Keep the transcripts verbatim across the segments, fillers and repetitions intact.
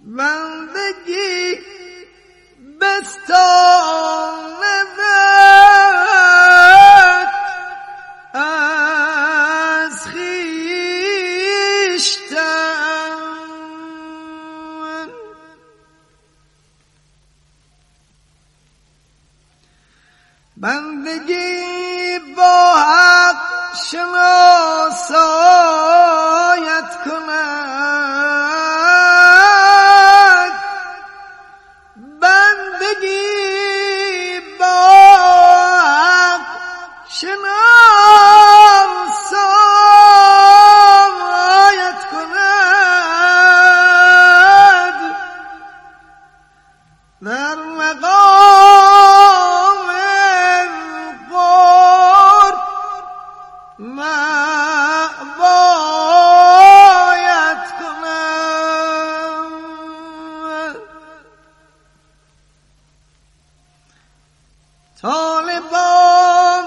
بندگی بستاند از خویشتن، بندگی با حق شناسایت کند، بندگی با حق شناسایت کند، در مقام قرب معبایت کند. طالبان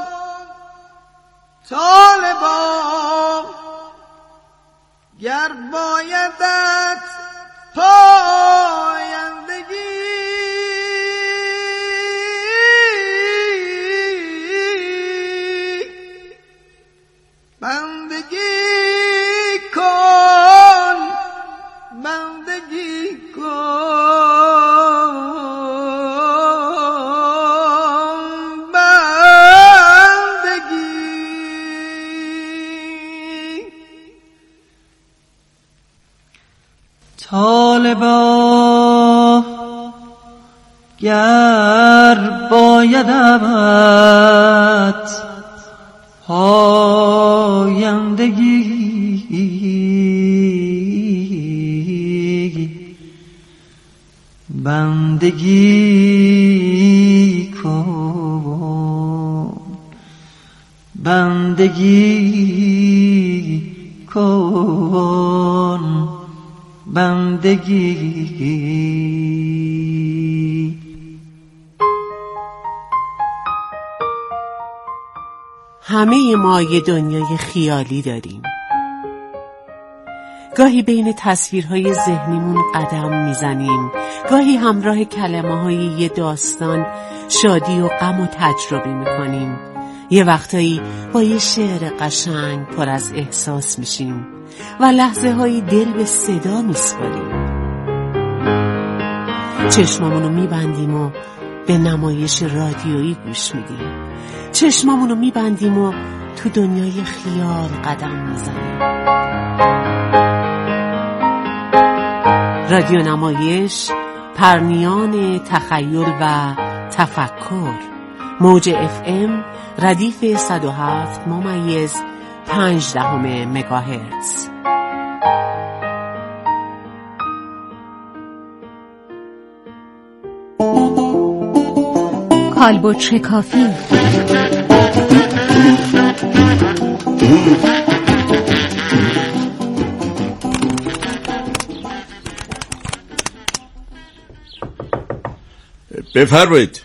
طالبان گر بایدت پایندگی، بندگی کن بندگی کن بندگی. طالبا گر بایدت پایندگی، بندگی کن بندگی کن بندگی. همه ما یه دنیای خیالی داریم. گاهی بین تصویرهای ذهنیمون قدم میزنیم، گاهی همراه کلمه‌های یه داستان شادی و غم و تجربه میکنیم، یه وقتایی با یه شعر قشنگ پر از احساس میشیم و لحظه هایی دل به صدا میسپاریم. چشمامونو میبندیم و به نمایش رادیویی گوش میدیم، چشمامونو میبندیم و تو دنیای خیال قدم میزنیم. رادیو نمایش، پرنیان تخیل و تفکر، موج اف ام ردیف صد و هفت ممیز پنج دهم مگاهرتز. کالبد کافی. بفرمایید.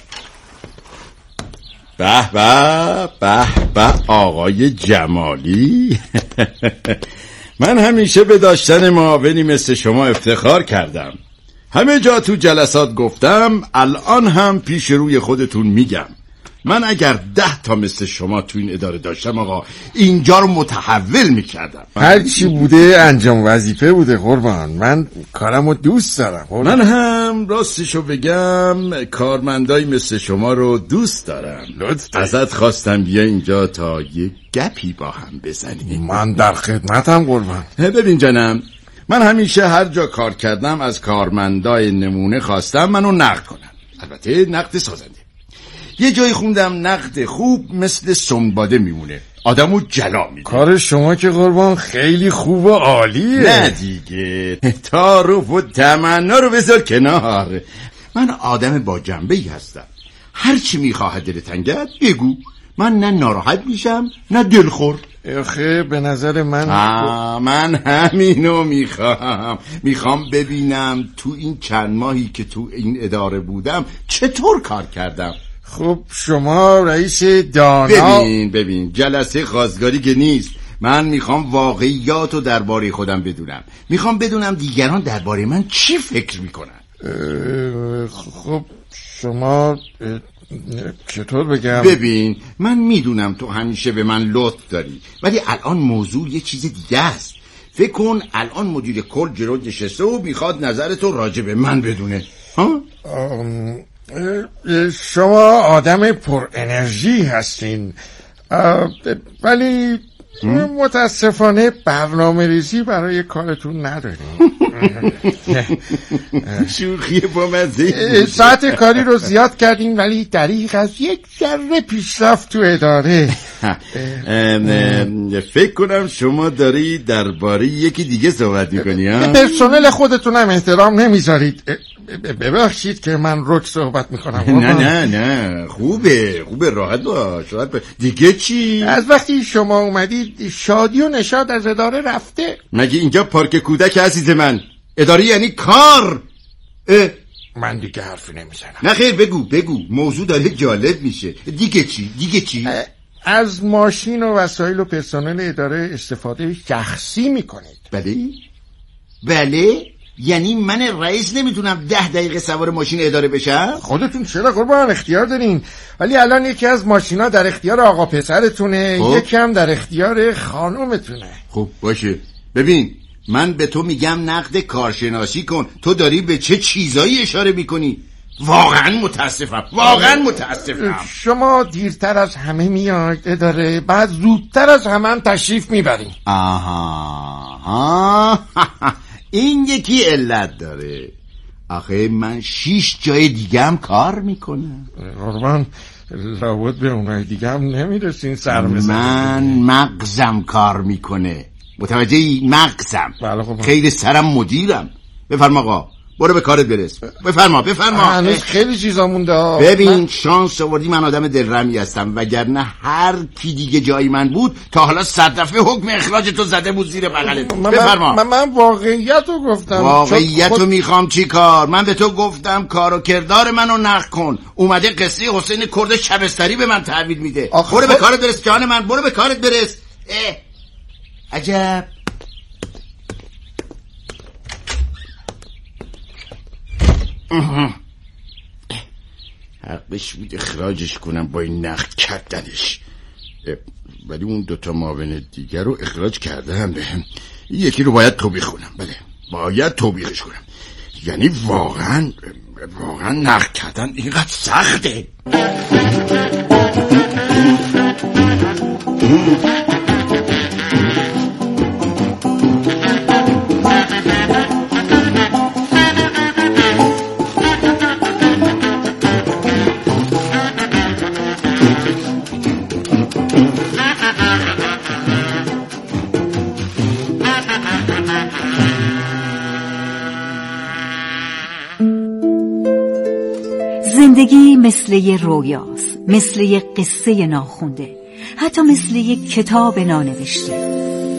به به به به آقای جمالی. من همیشه به داشتن معاونی مثل شما افتخار کردم. همه جا تو جلسات گفتم، الان هم پیش روی خودتون میگم، من اگر ده تا مثل شما تو این اداره داشتم آقا، اینجا رو متحول میکردم. هر چی بوده انجام وظیفه بوده قربان. من کارمو دوست دارم قربان. من هم راستشو بگم کارمندای مثل شما رو دوست دارم. ازت خواستم بیا اینجا تا یه گپی با هم بزنیم. من در خدمتم قربان. ببین جانم، من همیشه هر جا کار کردم از کارمندای نمونه خواستم منو نقد کنن، البته نقد سازنده. یه جایی خوندم نقد خوب مثل سنباده میمونه، آدمو جلا میده. کار شما که قربان خیلی خوب و عالیه. نه دیگه، تعارف و تمنا رو بذار کنار. من آدم با جنبه‌ای هستم، هر چی میخواد دل تنگت بگو، من نه ناراحت میشم نه دلخور. اخه به نظر من آه من همینو میخوام میخوام ببینم تو این چند ماهی که تو این اداره بودم چطور کار کردم. خب شما رئیس دانا. ببین ببین جلسه خواستگاری که نیست، من میخوام واقعیات رو درباره خودم بدونم. میخوام بدونم دیگران درباره من چی فکر میکنن. خب شما چطور بگم؟ ببین من میدونم تو همیشه به من لطف داری، ولی الان موضوع یه چیز دیگه است. فکر کن الان مدیر کل جلو نشسته و میخواد نظر تو راجع به من بدونه. ها؟ شما آدم پر انرژی هستین، ولی متاسفانه برنامه ریزی برای کارتون نداریم. شوخی با مزه. ساعت کاری رو زیاد کردیم ولی دریغ از یک ذره پیشرفت تو اداره. فکر کنم شما داری درباره یکی دیگه صحبت میکنی ها؟ پرسنل خودتون هم احترام نمیذارید. ببخشید که من رک صحبت میکنم. نه نه نه خوبه خوبه راحت باش. دیگه چی؟ از وقتی شما اومدید شادی و نشاط از اداره رفته. مگه اینجا پارک کودک عزیز من؟ اداره یعنی کار. اه. من دیگه حرفی نمیزنم. نه خیر بگو بگو، موضوع داره جالب میشه. دیگه چی؟ دیگه چی؟ از ماشین و وسایل و پرسنل اداره استفاده شخصی میکنید. بله بله، یعنی من رئیس نمیتونم ده دقیقه سوار ماشین اداره بشم؟ خودتون چرا قربان اختیار دارین، ولی الان یکی از ماشینا در اختیار آقا پسرتونه، خب. یکی هم در اختیار خانومتونه. خب باشه. ببین من به تو میگم نقد کارشناسی کن، تو داری به چه چیزایی اشاره میکنی؟ واقعا متاسفم، واقعا متاسفم. شما دیرتر از همه میاید اداره، بعد زودتر از همه هم تشریف میبرین. آها آها این یکی علت داره. آخه من شیش جای دیگه هم کار میکنم. قربان لابد به اونای دیگه هم نمیرسین سر بزنید. من مغزم کار میکنه، متوجهی؟ مغزم. بله خب. خیلی سرم مدیرم. بفرما آقا برو به کارت برس. بفرما بفرما. هنوز خیلی چیزا مونده. ببین من... شانس آوردی من آدم دلرمی هستم، وگرنه هر کی دیگه جای من بود تا حالا صد دفعه حکم اخراج تو زده بود زیر بغلت. بفرما. من, من واقعیت رو گفتم. واقعیت رو خود... میخوام چی کار؟ من به تو گفتم کار و کردار منو نقد کن، اومده قصه حسین کرد شبستری به من تحویل میده. برو خود... به کارت برس جان من، برو به کارت برس. اه. عجب. حقش بود اخراجش کنم با این نقد کردنش، ولی اون دوتا معاون دیگر رو اخراج کردم. بهم یکی رو باید توبیخ کنم. بله باید توبیخش کنم. یعنی واقعا واقعا نقد کردن اینقدر سخته. زندگی مثل یه رویاست، مثل یه قصه ناخونده، حتی مثل یه کتاب نانوشته.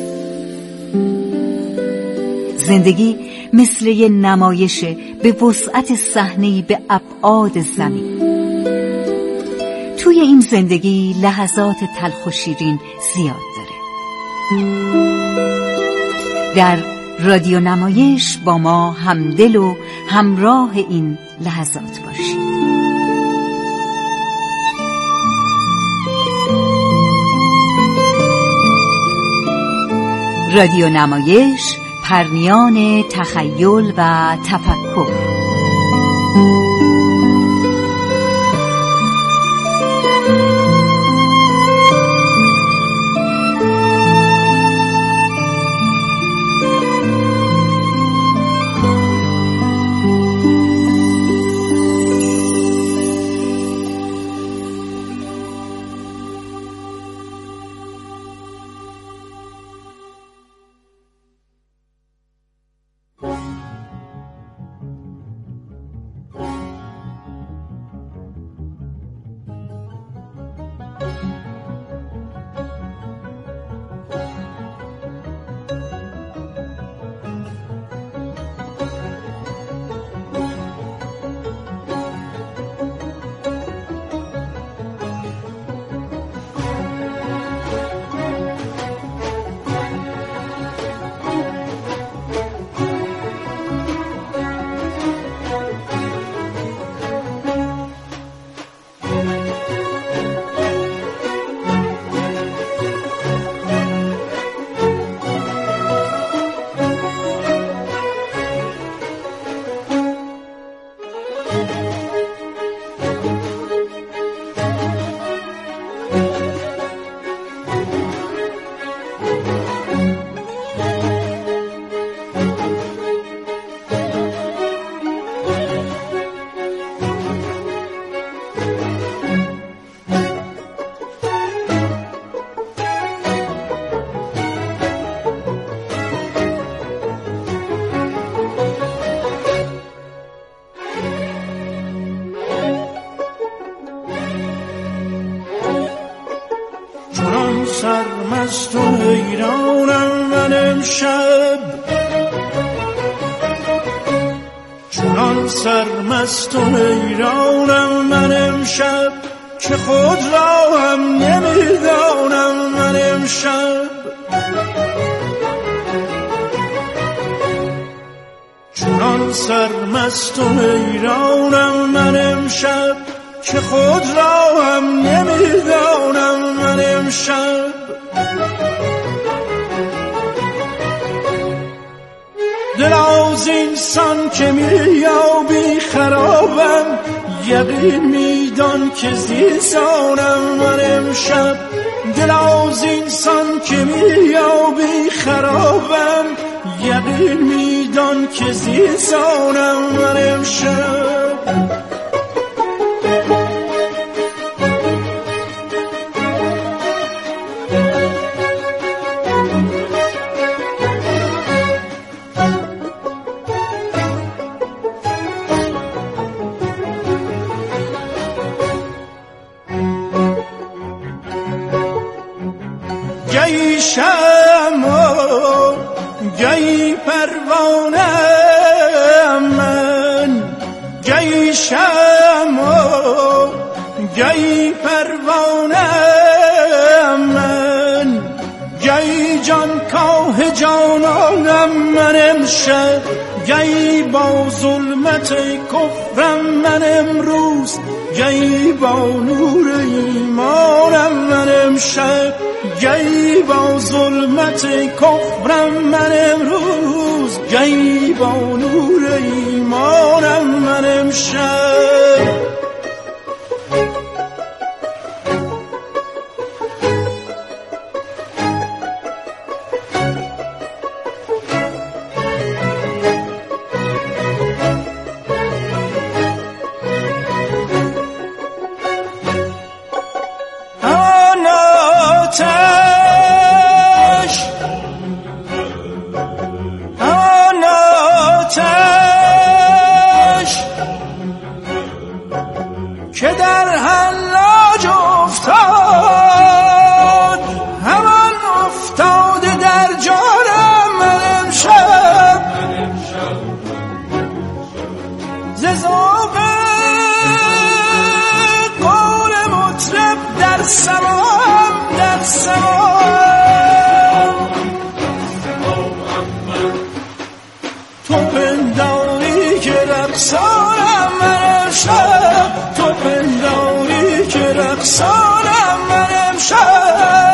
زندگی مثل یه نمایشه به وسعت صحنه‌ای به ابعاد زمین. توی این زندگی لحظات تلخ و شیرین زیاد داره. در رادیو نمایش با ما همدل و همراه این لحظات باشید. رادیو نمایش، پرنیان تخیل و تفکر. چنان سرمست و حیرانم من امشب که خود را هم نمیدانم من امشب. چنان سرمست و حیرانم من امشب که خود را هم نمیدانم من امشب. دل از اینسان که میابی خرابم، یقین میدان که زیستانم من امشب. دل از اینسان که میابی خرابم، یقین میدان که زیستانم من امشب. گی شمع گی پروانه من، گی شمع گی پروانه من، گی جان کاه جانانم من امشب. گی با ظلمت کفرم من امروز، گی با نور ایمانم من امشب. گی با ظلمت کفرم من امروز، گی با نور ایمانم من امشب. که در حلاج افتاد، همان افتاده در جانم من امشب. ز ذوق قول مطرب در سماعم در سماعم، تو پنداری که رقصانم من امشب. تو پنداری که رقصانم من امشب.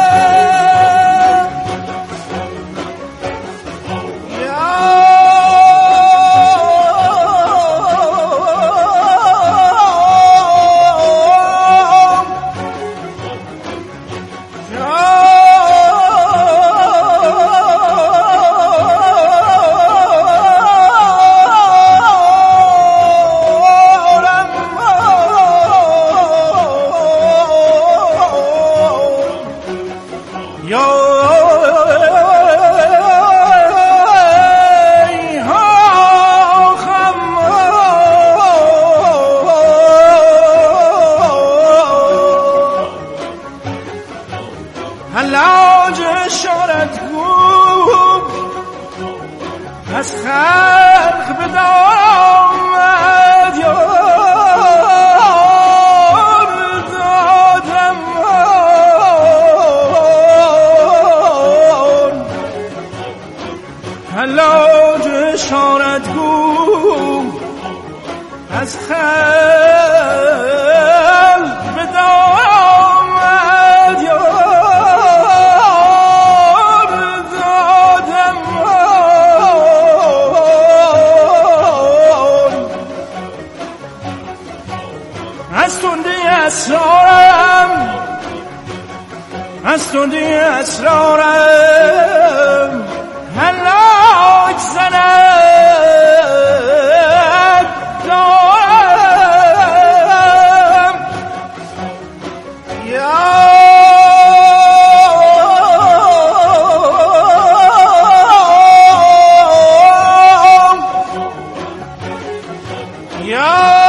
حلاج شارتگو از خلق به دار آمد، یار دادم حلاج شارتگو از خلق به دار آمد، از تندی اسرارم از تندی اسرارم حلاج زند دارم. یا یا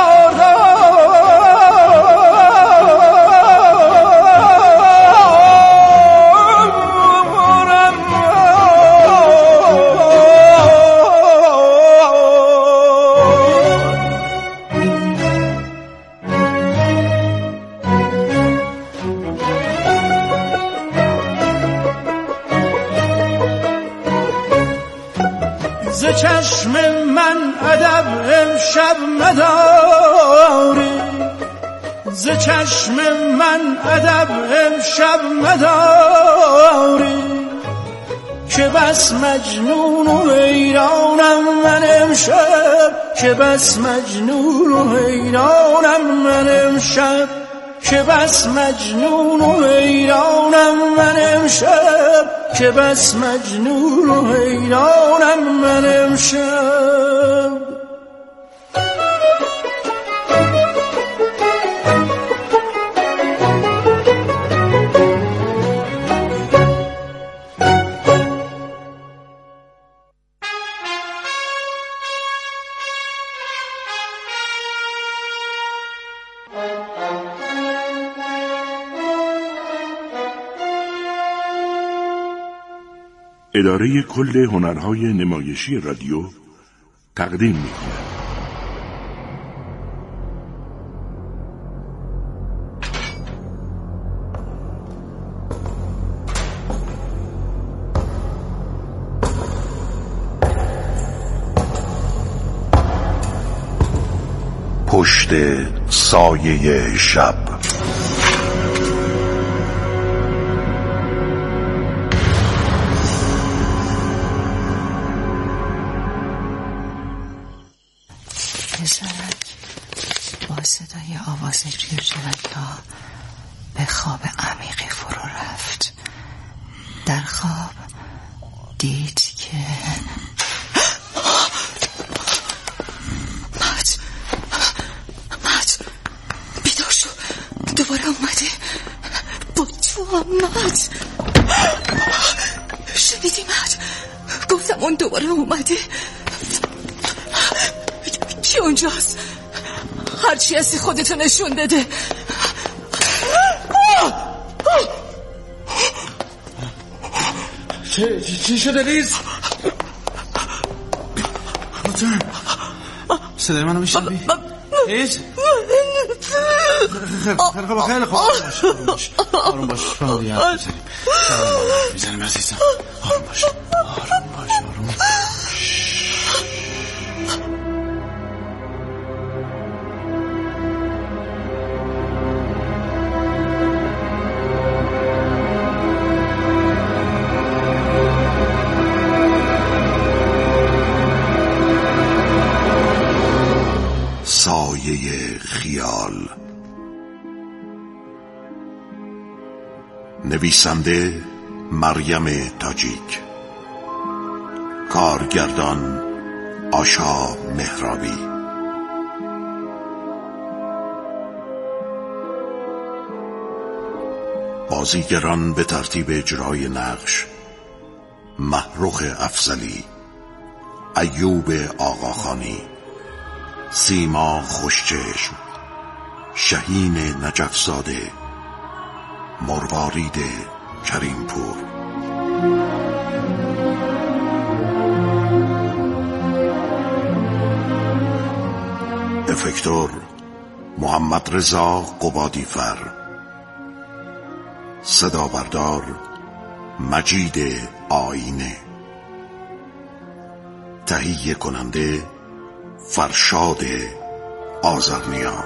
چشم من ادب امشب مداری، ز چشم من ادب امشب مداری، که بس مجنون و حیرانم من امشب، که بس مجنون و حیرانم من امشب، که بس مجنون و حیرانم من امشب، که بس مجنون و حیرانم من امشب. اداره کل هنرهای نمایشی رادیو تقدیم می‌کند. پشت سایه شب. پسرک با صدای آواز جیرجیرک ها به خواب عمیقی فرو رفت. در خواب دید که مات مات بیدار شو، دوباره اومدی با تو مات. شنیدی مات؟ گفتم اون دوباره اومدی. کی اونجاست؟ هرچی هستی خودتو نشون بده. چه چی شده لیز؟ خودتون صدای منو میشنوی؟ لیز؟ خیلی خوب خیلی خوب آروم باش آروم باش آروم باش میزنیم عزیزم. آروم باش آروم باش آروم سایه خیال. نویسنده مریم تاجیک، کارگردان آشا مهرابی، بازیگران به ترتیب اجرای نقش: محروق افضلی، ایوب آقاخانی، سیما خوشچشم، شهین نجفزاده، مروارید کریمپور. افکتور محمد رضا قبادیفر. صدا بردار مجید آینه. تهیه کننده فرشاد آذرنیا.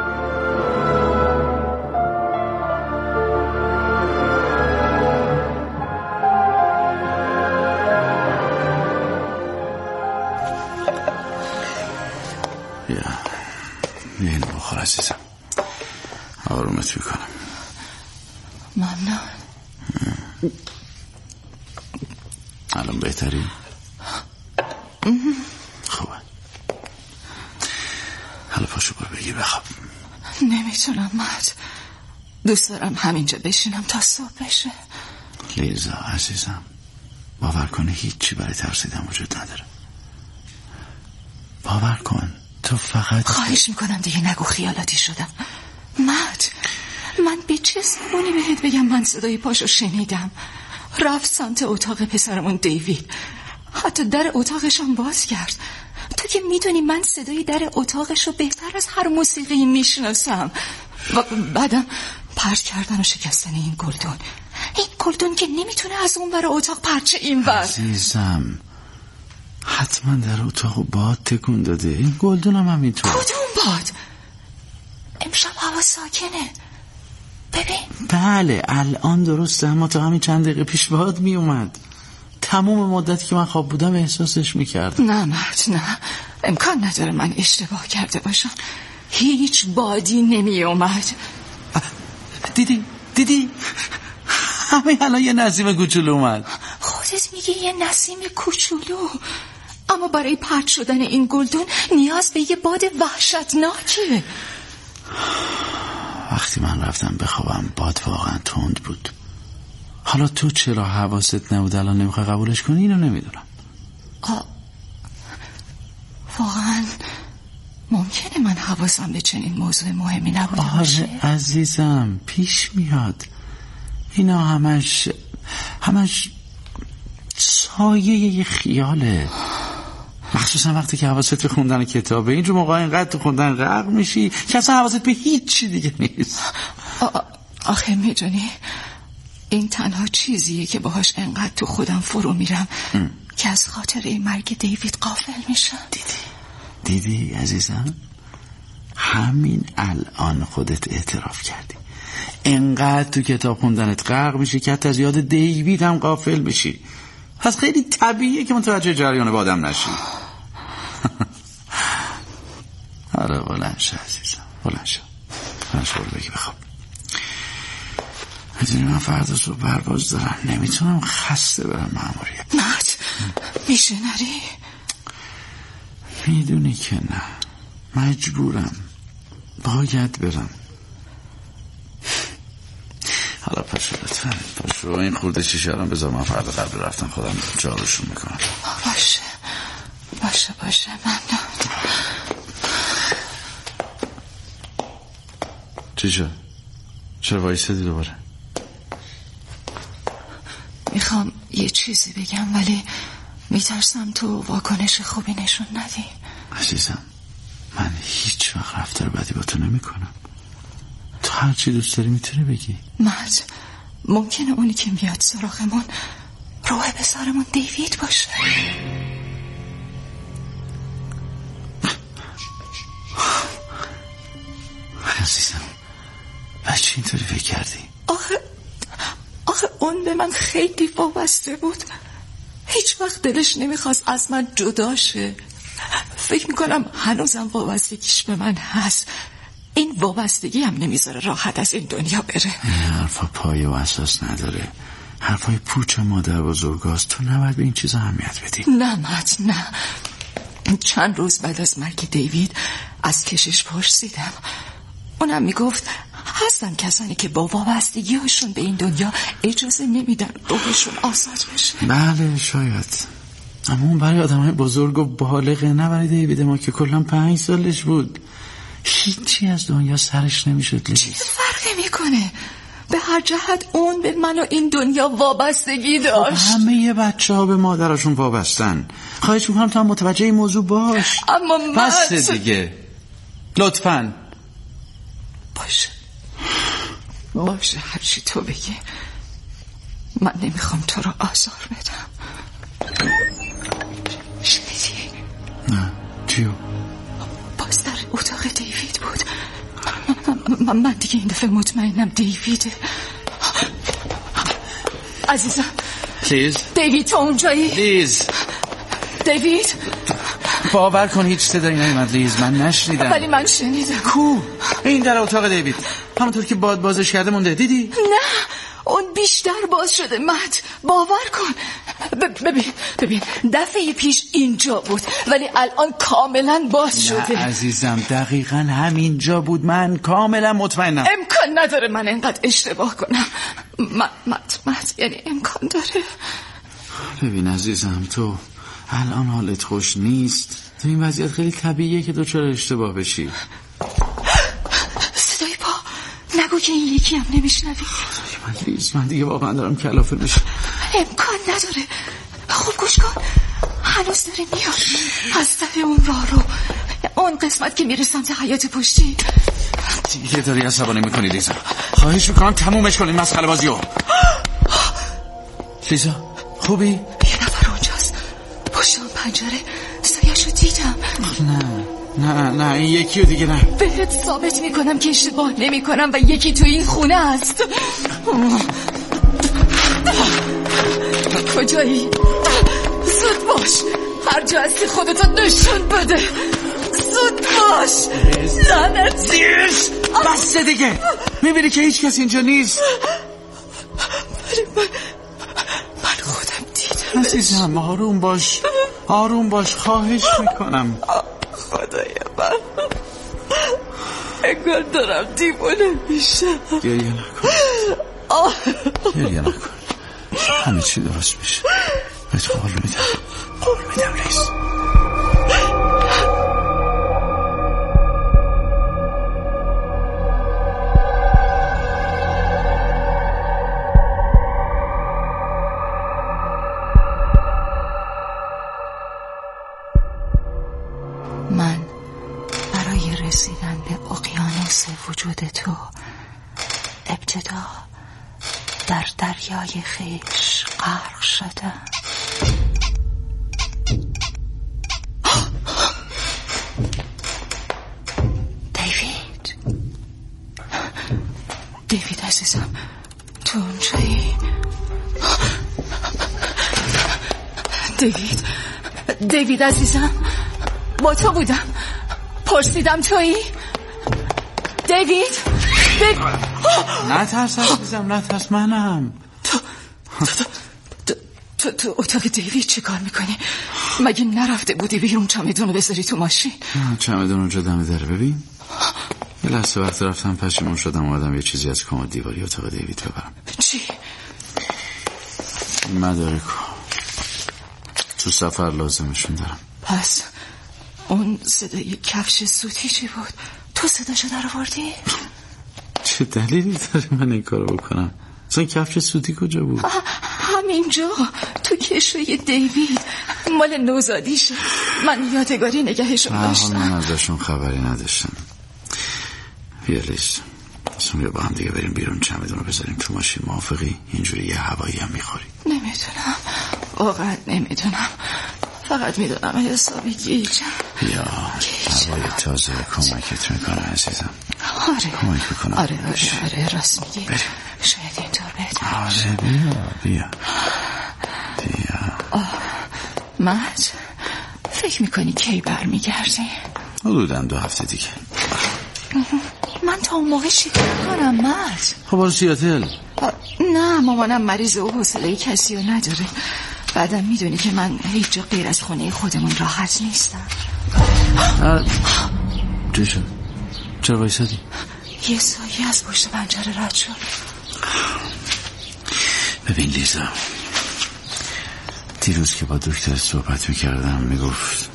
یا اینو بخور عزیزم، آرومت میکنم. ممنون. الان بهتری؟ خوبه. حالا پاشو برو بگی بخواب. نمیتونم مات، دوست دارم همینجا بشینم تا صبح بشه. لیزا عزیزم، باور کن هیچی برای ترسیدن وجود نداره. باور کن تو فقط. خواهش میکنم دیگه نگو خیالاتی شدم. مات، من به چه زبونی بهت بگم من صدای پاشو شنیدم؟ رفت سمت اتاق پسرمون دیوید، حتی در اتاقشم باز کرد. تو که میدونی من صدای در اتاقشو بهتر از هر موسیقی میشناسم. و بعدم پرت کردن و شکستن این گلدون. این گلدون که نمیتونه از اون برای اتاق پرچه این بر. عزیزم حتما در اتاق باد تکون داده. این گلدونم هم همینطور. کدوم باد؟ امشب هوا ساکنه. ببین. بله الان درسته، اما تا همین چند دقیقه پیش باد می اومد. تمام مدتی که من خواب بودم احساسش میکردم. نه مرد نه، امکان نداره من اشتباه کرده باشم. هیچ بادی نمی اومد. دیدی دیدی همین الان یه نسیم کوچولو اومد. خودت میگی یه نسیم کوچولو، اما برای پرت شدن این گلدون نیاز به یه باد وحشتناکه. وقتی من رفتم بخوابم باد واقعا تند بود. حالا تو چرا حواست نبود الان نمیخوای قبولش کنی؟ اینو نمیدونم. آه. واقعا ممکنه من حواسم به چنین موضوع مهمی نبوده باشه. آره عزیزم پیش میاد. اینا همش همش سایه یه خیاله، مخصوصا وقتی که حواست به خوندن کتابه. اینجور موقع اینقدر تو خوندن غرق میشی که اصلا حواست به هیچ چی دیگه نیست. آخه میدونی این تنها چیزیه که باهاش انقدر تو خودم فرو میرم ام. که از خاطر مرگ دیوید غافل میشم. دیدی دیدی عزیزم، همین الان خودت اعتراف کردی. انقدر تو کتاب خوندنت غرق میشی که حتی از یاد دیوید هم غافل میشی. پس خیلی طبیعیه که متوجه جریان بادم نشی. آره بلند شو عزیزم، بلند شو بلند شو بگی بخواب. میدونی من فردا صبح پرواز دارم، نمیتونم خسته برم ماموریت. مات میشه نری؟ میدونی که نه، مجبورم، باید برم. حالا پاشو لطفا، پاشو این خورده شیشه رو بذار من فردا قبل رفتن خودم جاروشون میکنم. باشه باشه باشه ممنون. چی شد؟ چرا وایسادی دوباره؟ میخوام یه چیزی بگم ولی میترسم تو واکنش خوبی نشون ندی. عزیزم من هیچ وقت رفتار بدی با تو نمی کنم. تو هر چی دوست داری میتونی بگی. مات ممکنه اونی که میاد سراغمون روح پسرمون دیوید باشه. عزیزم بچه اینطوری فکر کردی؟ آخه آخه اون به من خیلی وابسته بود، هیچ وقت دلش نمیخواست از من جدا شه. فکر میکنم هنوزم وابستگیش به من هست. این وابستگی هم نمیذاره راحت از این دنیا بره. حرفا پایه و اساس نداره، حرفای پوچ مادر بزرگاست. تو نباید به این چیزا اهمیت بدی. نه مات نه. چند روز بعد از مرگ دیوید از کشش پرسیدم، اونم میگفت هستن کسانی که با وابستگی هاشون به این دنیا اجازه نمیدن روحشون آزاد بشه. بله شاید، اما اون برای آدم های بزرگ و بالغه، نه برای دیوید ما که کلن پنج سالش بود. هیچی از دنیا سرش نمیشد. چی فرقی میکنه؟ به هر جهت اون به من و این دنیا وابستگی داشت. خب همه بچه ها به مادرشون وابستن. خواهش میکنم تو هم متوجه این موضوع باش. اما من بس دیگه لطفاً. باشه باشه هرچی تو بگی. من نمیخوام تو رو آزار بدم. شنیدی؟ نه چیو؟ باز در اتاق دیوید بود. من, من دیگه این دفعه مطمئنم دیویده. عزیزم لیز، دیوید تو اونجایی؟ لیز دیوید باور کن هیچ صدایی نیومد لیز، من نشنیدم. ولی من شنیدم. کو؟ این در اتاق دیوید همونطور که باد بازش کرده مونده. دیدی؟ نه اون بیشتر باز شده. مت باور کن. ببین ببین دفعه پیش اینجا بود ولی الان کاملا باز شده. نه عزیزم دقیقا همینجا بود، من کاملا مطمئنم. امکان نداره من اینقدر اشتباه کنم. مت مت مت یعنی امکان داره. ببین عزیزم تو الان حالت خوش نیست. تو این وضعیت خیلی طبیعیه که تو چرا اشتباه بشی. صدای پا نگو که این یکی هم نمیشنوی. من لیز من دیگه واقعا دارم کلافه میشم. امکان نداره. خوب گوش کن، هنوز داره میاد از سر اون راه رو، اون قسمت که میره سمت حیاط پشتی. دیگه داری عصبانی میکنی لیزا، خواهش میکنم تمومش کن این مسخره بازیو. لیزا خوبی؟ یه نفر اونجاست پشت اون پنجره سایه‌شو دیدم. نه نه نه این یکی رو دیگه نه. بهت ثابت میکنم که اشتباه نمی کنم و یکی تو این خونه است. کجایی؟ زود باش، هر جا هستی خودتو نشون بده. زود باش. لعنتی. بسته دیگه، میبینی که هیچ کس اینجا نیست. من من خودم دیدم. عزیزم آروم باش، آروم باش، خواهش میکنم. خدای من، انگار دارم دیوانه میشم. گریه نکن، گریه نکن، همه چی درست میشه. بهت قول میدم، قول میدم لیز. من برای رسیدن به اقیانوس وجود تو ابتدا در دریای خویش غرق شدم. دیوید، دیوید عزیزم، تو اونجایی؟ دیوید، دیوید عزیزم، با تو بودم. پرسیدم تویی؟ دیوید؟ دیوید؟ نه ترس عزیزم، نه ترس، منم. تو تو تو تو تو اتاق دیوید چه کار میکنی؟ مگه نرفته بودی بیرون چمدونو بذاری تو ماشین؟ چمدون اونجا دم داره، ببین. یه لحظه وقت رفتم پشیمون شدم اومدم یه چیزی از کمد دیواری اتاق دیوید ببرم. چی؟ مدارکو تو سفر لازمشون دارم. پس اون صدای کفش سوتی چی بود؟ تو صداشو در آوردی؟ چه دلیلی داره من این کارو بکنم؟ اصلا کفش سوتی کجا بود؟ همینجا تو کشوی دیوید، مال نوزادیشه. من یادگاری نگهشون داشتم. من ازشون خبری نداشتم. بیا لیز، اصلا بیا با هم دیگه بریم بیرون چمدون رو بذاریم تو ماشین. موافقی؟ اینجوری یه هوایی هم میخوری. نمیدونم، واقعا نمیدونم. فقط میدونم حسابی گیجم. بیا، هوای تازه کمکت میکنه عزیزم. آره کمک میکنه. آره آره آره راست میگی. شاید اینطور بهتر. آره بیا بیا بیا. مهد، فکر میکنی کی برمیگردی؟ حدوداً دو هفته دیگه. من تا اون موقع چیکار کنم مهد؟ خب برو سیاتل. نه، مامانم مریضه و حوصله کسی رو نداره. بعدم میدونی که من هیچ جا غیر از خونه خودمون راحت نیستم. چی شد؟ چرا وایسادی؟ یه سایه از پشت پنجره رد شد. ببین لیزا، دیروز که با دکتر صحبت میکردم میگفت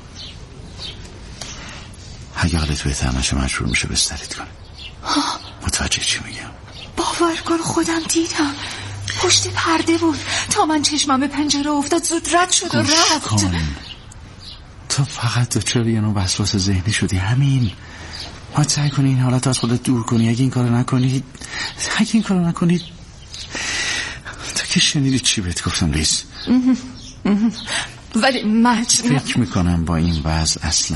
اگه حالت بهتر نشه مجبور میشه بستریت کنه. متوجه چی میگم؟ باور کن خودم دیدم، پشت پرده بود. تا من چشمم به پنجره افتاد زود رد شد و رفت. کن. تو فقط دچار یه نوع وسواس ذهنی شدی، همین. باید سعی کنی این حالت از خودت دور کنی. اگه این کارو نکنی اگه این کارو نکنی تو که شنیدی چی بهت گفتم لیز. ولی مجمع فکر میکنم با این وضع اصلا